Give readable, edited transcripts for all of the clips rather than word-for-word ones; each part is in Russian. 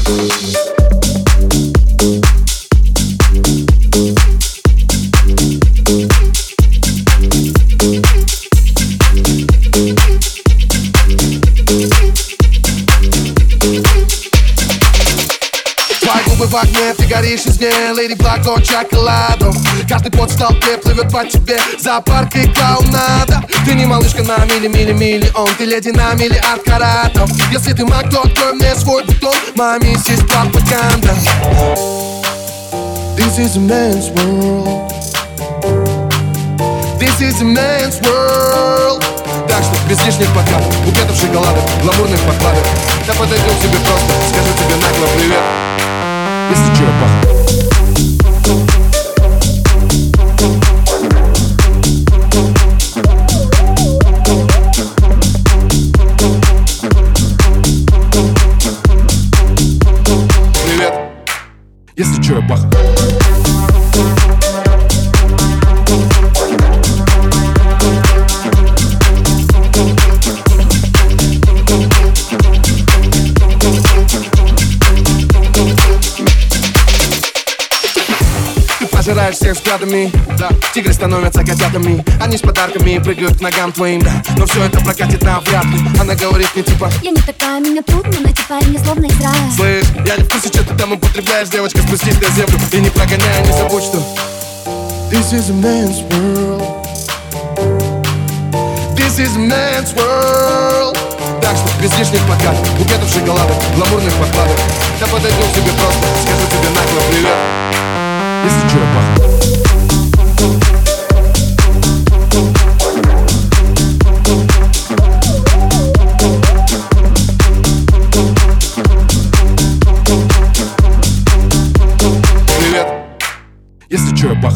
В огне, ты горишь из ней, Леди Баг до чоколаду. Каждый пот в толпе плывет по тебе, зоопарк и клоунада. Ты не малышка на миллион, ты леди на миллиард каратов. Если ты маг, то открой мне свой бутон, моя миссис пропаганда. This is a man's world. This is a man's world. Так что без лишних подкатов, букетов шоколада, гламурных покладок. Я подойду к тебе просто, скажу тебе нагло привет. Если чё, привет. Если чё, я паха. Пожираешь всех взглядами, да. Тигры становятся котятами, они с подарками прыгают к ногам твоим, да. Но все это прокатит навряд ли. Она говорит мне типа: я не такая, меня трудно найти парня, словно из рая. Слышь, я не в курсе, что ты там употребляешь, девочка, спустись на землю и не прогоняй, не забудь, что This is a man's world. This is a man's world. Так что без лишних плакатов, букетов шоколада, гламурных подкладок. Я подойду к тебе просто, скажу тебе нагло привет. Если чё, я паха. Привет. Если чё, я паха.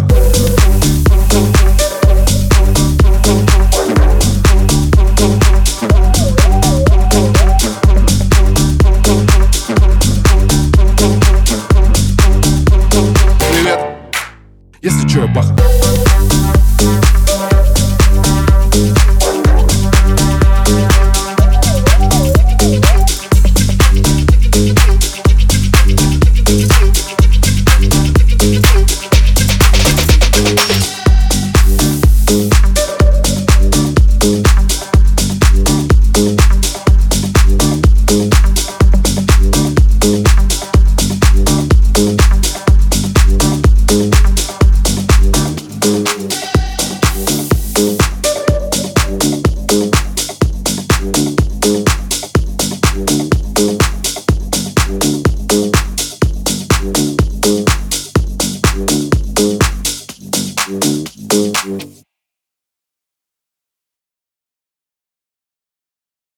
Если чё, я паха.